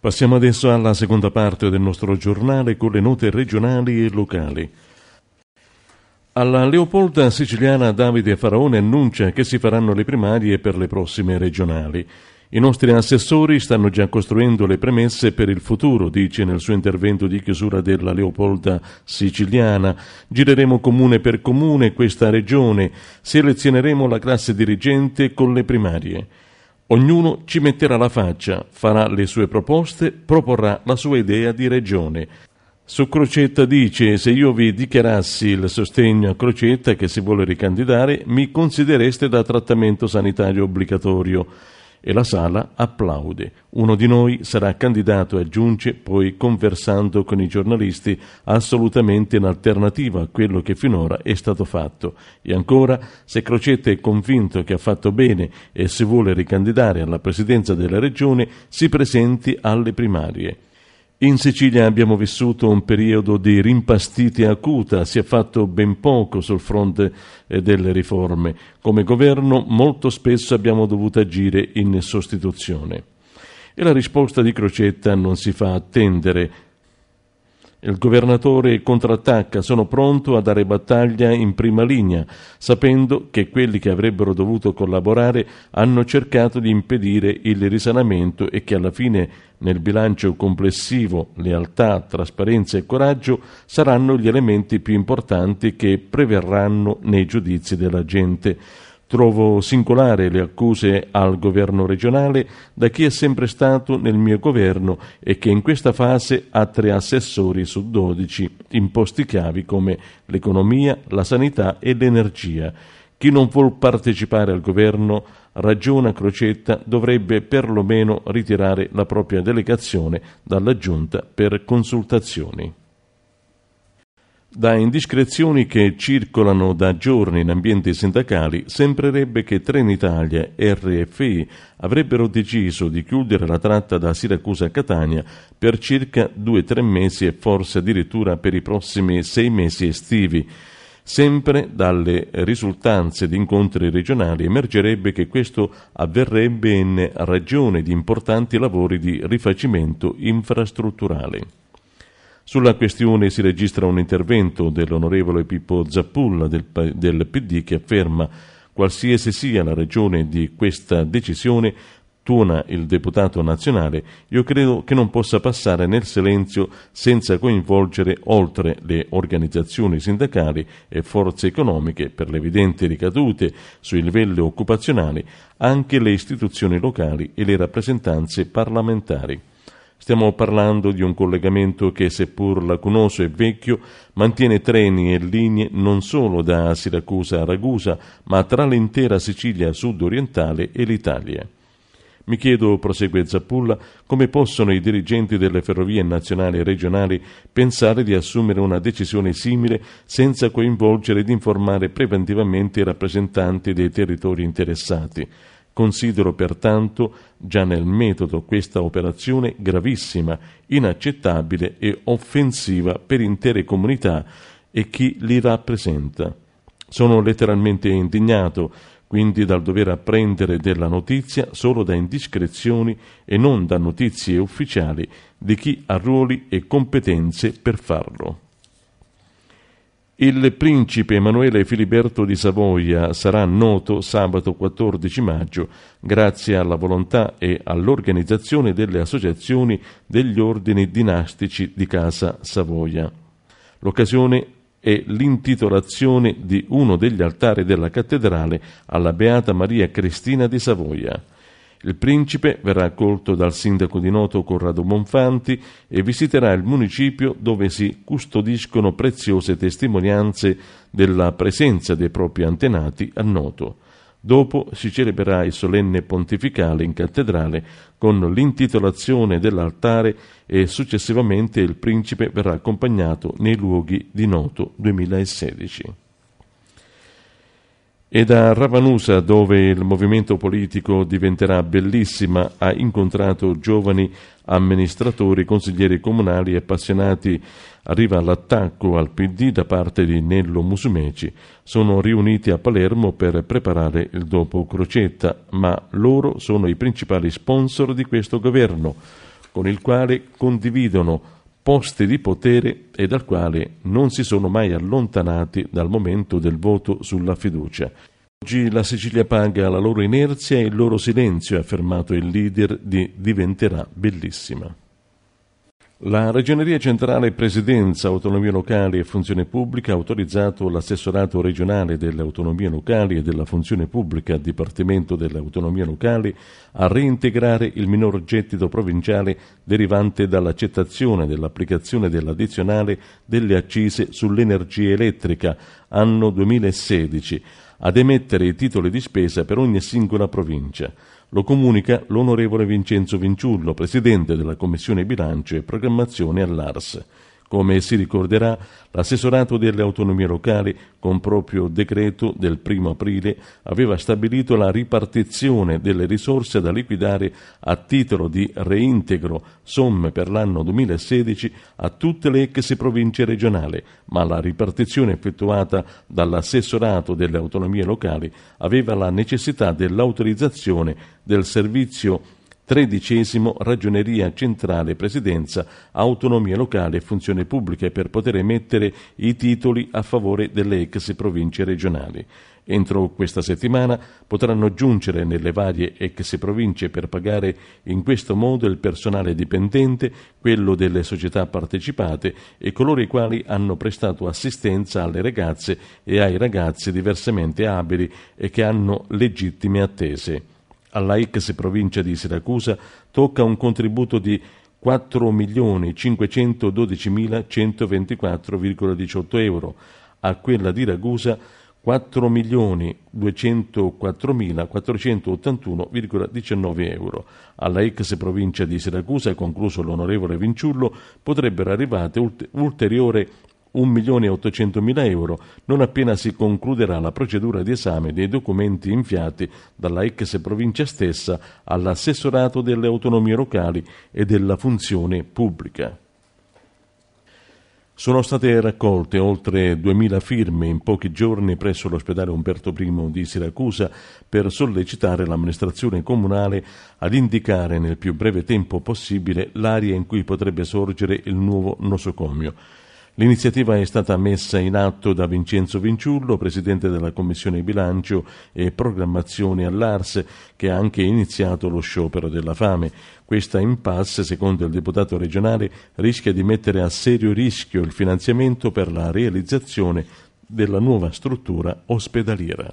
Passiamo adesso alla seconda parte del nostro giornale con le note regionali e locali. Alla Leopolda siciliana Davide Faraone annuncia che si faranno le primarie per le prossime regionali. I nostri assessori stanno già costruendo le premesse per il futuro, dice nel suo intervento di chiusura della Leopolda siciliana. Gireremo comune per comune questa regione, selezioneremo la classe dirigente con le primarie. Ognuno ci metterà la faccia, farà le sue proposte, proporrà la sua idea di regione. Su Crocetta dice: se io vi dichiarassi il sostegno a Crocetta che si vuole ricandidare, mi considereste da trattamento sanitario obbligatorio. E la sala applaude. Uno di noi sarà candidato, aggiunge, poi conversando con i giornalisti, assolutamente in alternativa a quello che finora è stato fatto. E ancora, se Crocetta è convinto che ha fatto bene e si vuole ricandidare alla presidenza della regione, si presenti alle primarie. In Sicilia abbiamo vissuto un periodo di rimpastite acuta, si è fatto ben poco sul fronte delle riforme. Come governo molto spesso abbiamo dovuto agire in sostituzione. E la risposta di Crocetta non si fa attendere. Il governatore contrattacca: sono pronto a dare battaglia in prima linea, sapendo che quelli che avrebbero dovuto collaborare hanno cercato di impedire il risanamento e che alla fine nel bilancio complessivo lealtà, trasparenza e coraggio saranno gli elementi più importanti che preverranno nei giudizi della gente. Trovo singolare le accuse al governo regionale da chi è sempre stato nel mio governo e che in questa fase ha 3 assessori su 12 in posti chiavi come l'economia, la sanità e l'energia. Chi non vuol partecipare al governo, ragiona Crocetta, dovrebbe perlomeno ritirare la propria delegazione dalla giunta per consultazioni. Da indiscrezioni che circolano da giorni in ambienti sindacali, sembrerebbe che Trenitalia e RFI avrebbero deciso di chiudere la tratta da Siracusa a Catania per circa 2-3 mesi e forse addirittura per i prossimi 6 mesi estivi. Sempre dalle risultanze di incontri regionali emergerebbe che questo avverrebbe in ragione di importanti lavori di rifacimento infrastrutturale. Sulla questione si registra un intervento dell'onorevole Pippo Zappulla del PD che afferma: qualsiasi sia la ragione di questa decisione, tuona il deputato nazionale, io credo che non possa passare nel silenzio senza coinvolgere, oltre le organizzazioni sindacali e forze economiche per le evidenti ricadute sui livelli occupazionali, anche le istituzioni locali e le rappresentanze parlamentari. Stiamo parlando di un collegamento che, seppur lacunoso e vecchio, mantiene treni e linee non solo da Siracusa a Ragusa, ma tra l'intera Sicilia sud-orientale e l'Italia. Mi chiedo, prosegue Zappulla, come possono i dirigenti delle ferrovie nazionali e regionali pensare di assumere una decisione simile senza coinvolgere ed informare preventivamente i rappresentanti dei territori interessati. Considero pertanto già nel metodo questa operazione gravissima, inaccettabile e offensiva per intere comunità e chi li rappresenta. Sono letteralmente indignato, quindi, dal dover apprendere della notizia solo da indiscrezioni e non da notizie ufficiali di chi ha ruoli e competenze per farlo. Il principe Emanuele Filiberto di Savoia sarà noto sabato 14 maggio grazie alla volontà e all'organizzazione delle associazioni degli ordini dinastici di Casa Savoia. L'occasione è l'intitolazione di uno degli altari della cattedrale alla Beata Maria Cristina di Savoia. Il principe verrà accolto dal sindaco di Noto Corrado Monfanti e visiterà il municipio dove si custodiscono preziose testimonianze della presenza dei propri antenati a Noto. Dopo si celebrerà il solenne pontificale in cattedrale con l'intitolazione dell'altare e successivamente il principe verrà accompagnato nei luoghi di Noto 2016. E da Ravanusa, dove il movimento politico diventerà Bellissima, ha incontrato giovani amministratori, consiglieri comunali e appassionati. Arriva l'attacco al PD da parte di Nello Musumeci. Sono riuniti a Palermo per preparare il dopo Crocetta, ma loro sono i principali sponsor di questo governo. con il quale condividono posti di potere e dal quale non si sono mai allontanati dal momento del voto sulla fiducia. Oggi la Sicilia paga la loro inerzia e il loro silenzio, ha affermato il leader di Diventerà Bellissima. La Ragioneria Centrale Presidenza, Autonomie Locali e Funzione Pubblica ha autorizzato l'assessorato regionale delle autonomie locali e della funzione pubblica, Dipartimento delle autonomie locali, a reintegrare il minor gettito provinciale derivante dall'accettazione dell'applicazione dell'addizionale delle accise sull'energia elettrica anno 2016, ad emettere i titoli di spesa per ogni singola provincia. Lo comunica l'onorevole Vincenzo Vinciullo, presidente della Commissione Bilancio e Programmazione all'ARS. Come si ricorderà, l'assessorato delle autonomie locali, con proprio decreto del 1 aprile, aveva stabilito la ripartizione delle risorse da liquidare a titolo di reintegro somme per l'anno 2016 a tutte le ex province regionali, ma la ripartizione effettuata dall'assessorato delle autonomie locali aveva la necessità dell'autorizzazione del servizio 13° Ragioneria Centrale Presidenza, Autonomie Locali e Funzione Pubblica per poter emettere i titoli a favore delle ex province regionali. Entro questa settimana potranno giungere nelle varie ex province per pagare in questo modo il personale dipendente, quello delle società partecipate e coloro i quali hanno prestato assistenza alle ragazze e ai ragazzi diversamente abili e che hanno legittime attese. Alla ex provincia di Siracusa tocca un contributo di 4.512.124,18 euro, a quella di Ragusa 4.204.481,19 euro. Alla ex provincia di Siracusa, concluso l'onorevole Vinciullo, potrebbero arrivare ulteriore 1.800.000 euro non appena si concluderà la procedura di esame dei documenti inviati dalla ex provincia stessa all'assessorato delle autonomie locali e della funzione pubblica. Sono state raccolte oltre 2.000 firme in pochi giorni presso l'ospedale Umberto I di Siracusa per sollecitare l'amministrazione comunale ad indicare nel più breve tempo possibile l'area in cui potrebbe sorgere il nuovo nosocomio. L'iniziativa è stata messa in atto da Vincenzo Vinciullo, presidente della Commissione Bilancio e Programmazione all'ARS, che ha anche iniziato lo sciopero della fame. Questa impasse, secondo il deputato regionale, rischia di mettere a serio rischio il finanziamento per la realizzazione della nuova struttura ospedaliera.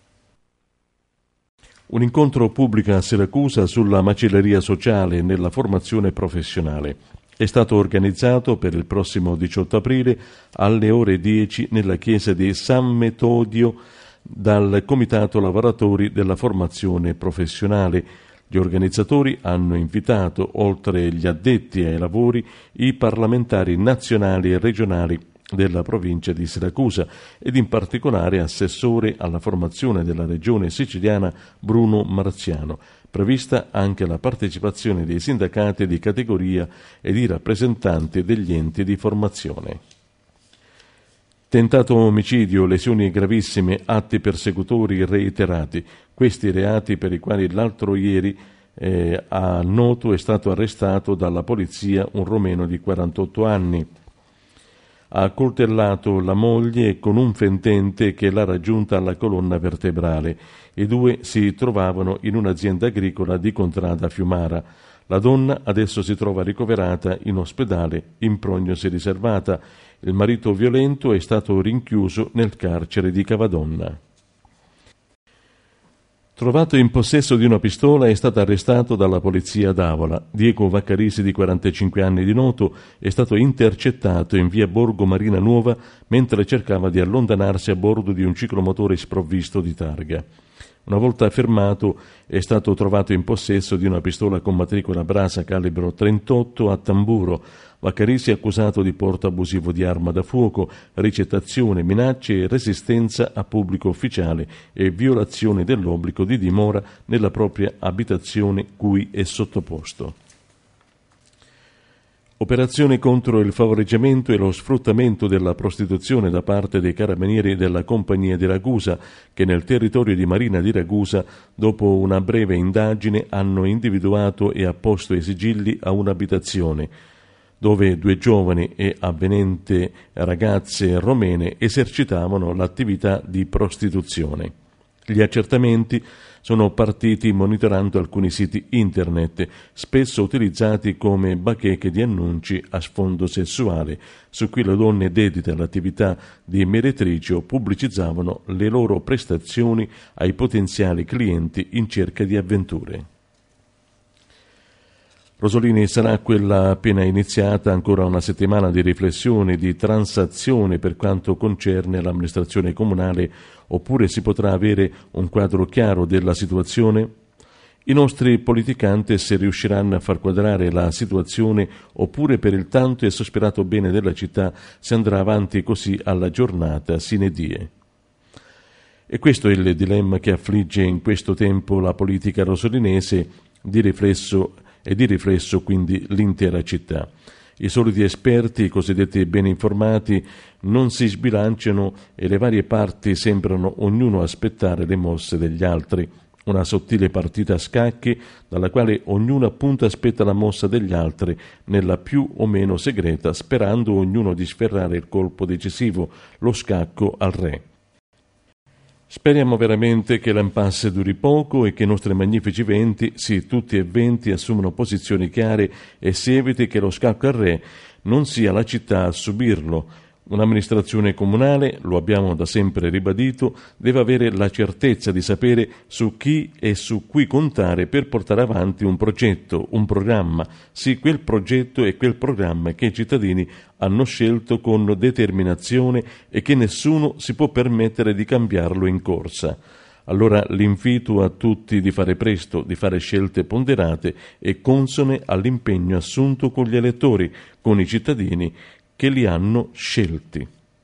Un incontro pubblico a Siracusa sulla macelleria sociale nella formazione professionale. È stato organizzato per il prossimo 18 aprile alle ore 10 nella chiesa di San Metodio dal Comitato Lavoratori della Formazione Professionale. Gli organizzatori hanno invitato, oltre gli addetti ai lavori, i parlamentari nazionali e regionali della provincia di Siracusa ed in particolare assessore alla formazione della regione siciliana Bruno Marziano. Prevista anche la partecipazione dei sindacati di categoria e di rappresentanti degli enti di formazione. Tentato omicidio, lesioni gravissime, atti persecutori reiterati. Questi reati per i quali l'altro ieri a Noto è stato arrestato dalla polizia un romeno di 48 anni. Ha accoltellato la moglie con un fendente che l'ha raggiunta alla colonna vertebrale. I due si trovavano in un'azienda agricola di Contrada Fiumara. La donna adesso si trova ricoverata in ospedale in prognosi riservata. Il marito violento è stato rinchiuso nel carcere di Cavadonna. Trovato in possesso di una pistola, è stato arrestato dalla polizia d'Avola. Diego Vaccarisi, di 45 anni di Noto, è stato intercettato in via Borgo Marina Nuova mentre cercava di allontanarsi a bordo di un ciclomotore sprovvisto di targa. Una volta fermato, è stato trovato in possesso di una pistola con matricola Brasa calibro 38 a tamburo. Vaccarisi è accusato di porto abusivo di arma da fuoco, ricettazione, minacce e resistenza a pubblico ufficiale e violazione dell'obbligo di dimora nella propria abitazione cui è sottoposto. Operazione contro il favoreggiamento e lo sfruttamento della prostituzione da parte dei carabinieri della Compagnia di Ragusa, che nel territorio di Marina di Ragusa, dopo una breve indagine, hanno individuato e apposto i sigilli a un'abitazione, dove 2 giovani e avvenenti ragazze romene esercitavano l'attività di prostituzione. Gli accertamenti sono partiti monitorando alcuni siti internet, spesso utilizzati come bacheche di annunci a sfondo sessuale, su cui le donne dedite all'attività di meretricio pubblicizzavano le loro prestazioni ai potenziali clienti in cerca di avventure. Rosolini, sarà quella appena iniziata ancora una settimana di riflessione, di transazione per quanto concerne l'amministrazione comunale, oppure si potrà avere un quadro chiaro della situazione? I nostri politicantes riusciranno a far quadrare la situazione, oppure per il tanto e sospirato bene della città si andrà avanti così alla giornata sine die? E questo è il dilemma che affligge in questo tempo la politica rosolinese, di riflesso quindi l'intera città. I soliti esperti, i cosiddetti ben informati, non si sbilanciano e le varie parti sembrano ognuno aspettare le mosse degli altri. Una sottile partita a scacchi dalla quale ognuno appunto aspetta la mossa degli altri, nella più o meno segreta, sperando ognuno di sferrare il colpo decisivo, lo scacco al re. Speriamo veramente che l'impasse duri poco e che i nostri magnifici venti, sì, tutti e 20, assumano posizioni chiare e si eviti che lo scacco al re non sia la città a subirlo. Un'amministrazione comunale, lo abbiamo da sempre ribadito, deve avere la certezza di sapere su chi e su cui contare per portare avanti un progetto, un programma, sì, quel progetto e quel programma che i cittadini hanno scelto con determinazione e che nessuno si può permettere di cambiarlo in corsa. Allora l'invito a tutti di fare presto, di fare scelte ponderate e consone all'impegno assunto con gli elettori, con i cittadini che li hanno scelti.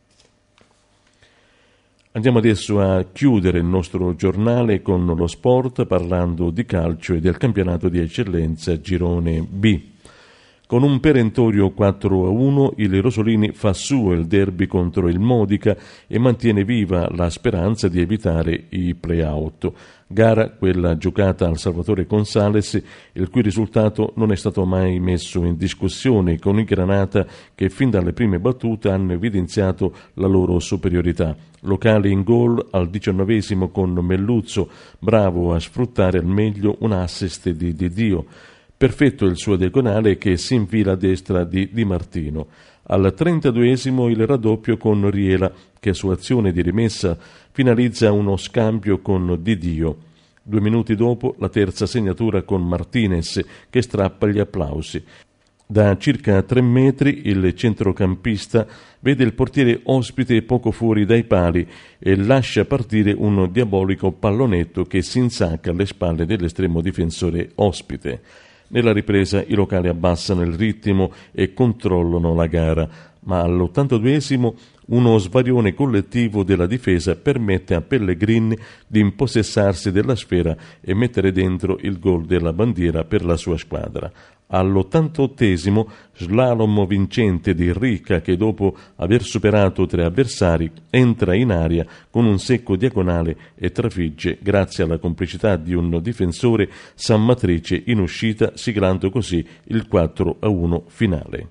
Andiamo adesso a chiudere il nostro giornale con lo sport, parlando di calcio e del campionato di eccellenza Girone B. Con un perentorio 4-1 il Rosolini fa suo il derby contro il Modica e mantiene viva la speranza di evitare i play-out. Gara quella giocata al Salvatore Consales, il cui risultato non è stato mai messo in discussione, con i Granata che fin dalle prime battute hanno evidenziato la loro superiorità. Locali in gol al 19esimo con Melluzzo, bravo a sfruttare al meglio un assist di Dio. Perfetto il suo diagonale che si infila a destra di Di Martino. Al 32esimo il raddoppio con Riela che su azione di rimessa finalizza uno scambio con Didio. 2 minuti dopo la terza segnatura con Martinez che strappa gli applausi. Da circa 3 metri il centrocampista vede il portiere ospite poco fuori dai pali e lascia partire un diabolico pallonetto che si insacca alle spalle dell'estremo difensore ospite. Nella ripresa i locali abbassano il ritmo e controllano la gara, ma all'82esimo uno svarione collettivo della difesa permette a Pellegrini di impossessarsi della sfera e mettere dentro il gol della bandiera per la sua squadra. All'88esimo slalom vincente di Rica che dopo aver superato 3 avversari entra in aria con un secco diagonale e trafigge grazie alla complicità di un difensore San Matrice in uscita, siglando così il 4-1 finale.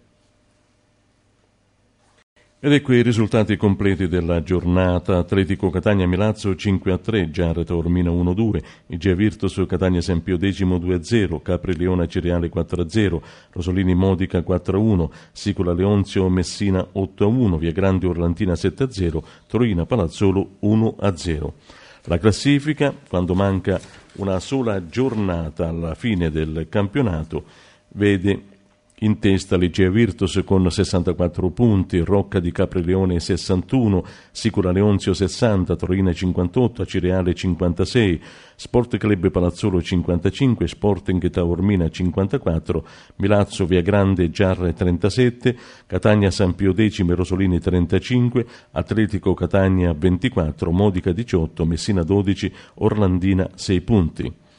Ed ecco i risultati completi della giornata. Atletico Catania Milazzo 5-3, Giarre Taormina 1-2, Igea Virtus Catania San Pio X 2-0, Capri Leona Cireale 4-0, Rosolini Modica 4-1, Sicola Leonzio Messina 8-1, Via Grande Orlantina 7-0, Torina Palazzolo 1-0. La classifica, quando manca una sola giornata alla fine del campionato, vede in testa l'Igea Virtus con 64 punti, Rocca di Caprileone 61, Sicura Leonzio 60, Torina 58, Cireale 56, Sport Club Palazzolo 55, Sporting Taormina 54, Milazzo Via Grande Giarre 37, Catania San Pio X Rosolini 35, Atletico Catania 24, Modica 18, Messina 12, Orlandina 6 punti.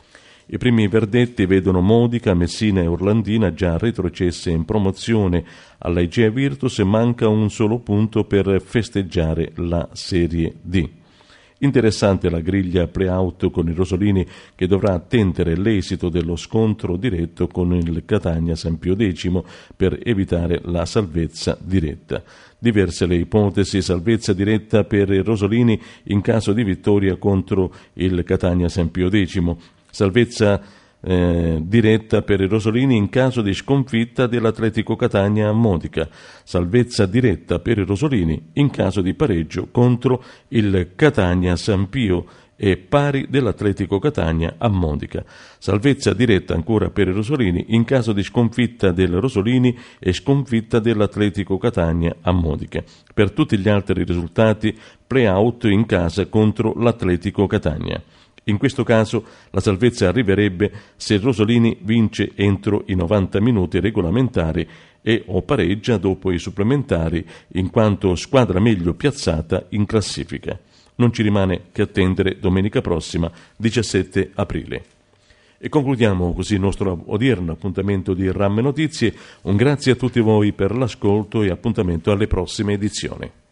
I primi verdetti vedono Modica, Messina e Orlandina già retrocesse in promozione alla Igea Virtus e manca un solo punto per festeggiare la Serie D. Interessante la griglia play-out con i rosolini che dovrà attendere l'esito dello scontro diretto con il Catania San Pio X per evitare la salvezza diretta. Diverse le ipotesi: salvezza diretta per i rosolini in caso di vittoria contro il Catania San Pio X, salvezza diretta per i rosolini in caso di sconfitta dell'Atletico Catania a Modica, salvezza diretta per i rosolini in caso di pareggio contro il Catania San Pio e pari dell'Atletico Catania a Modica, salvezza diretta ancora per i rosolini in caso di sconfitta del Rosolini e sconfitta dell'Atletico Catania a Modica. Per tutti gli altri risultati, play-out in casa contro l'Atletico Catania. In questo caso la salvezza arriverebbe se Rosolini vince entro i 90 minuti regolamentari e o pareggia dopo i supplementari, in quanto squadra meglio piazzata in classifica. Non ci rimane che attendere domenica prossima, 17 aprile. E concludiamo così il nostro odierno appuntamento di Ramme Notizie. Un grazie a tutti voi per l'ascolto e appuntamento alle prossime edizioni.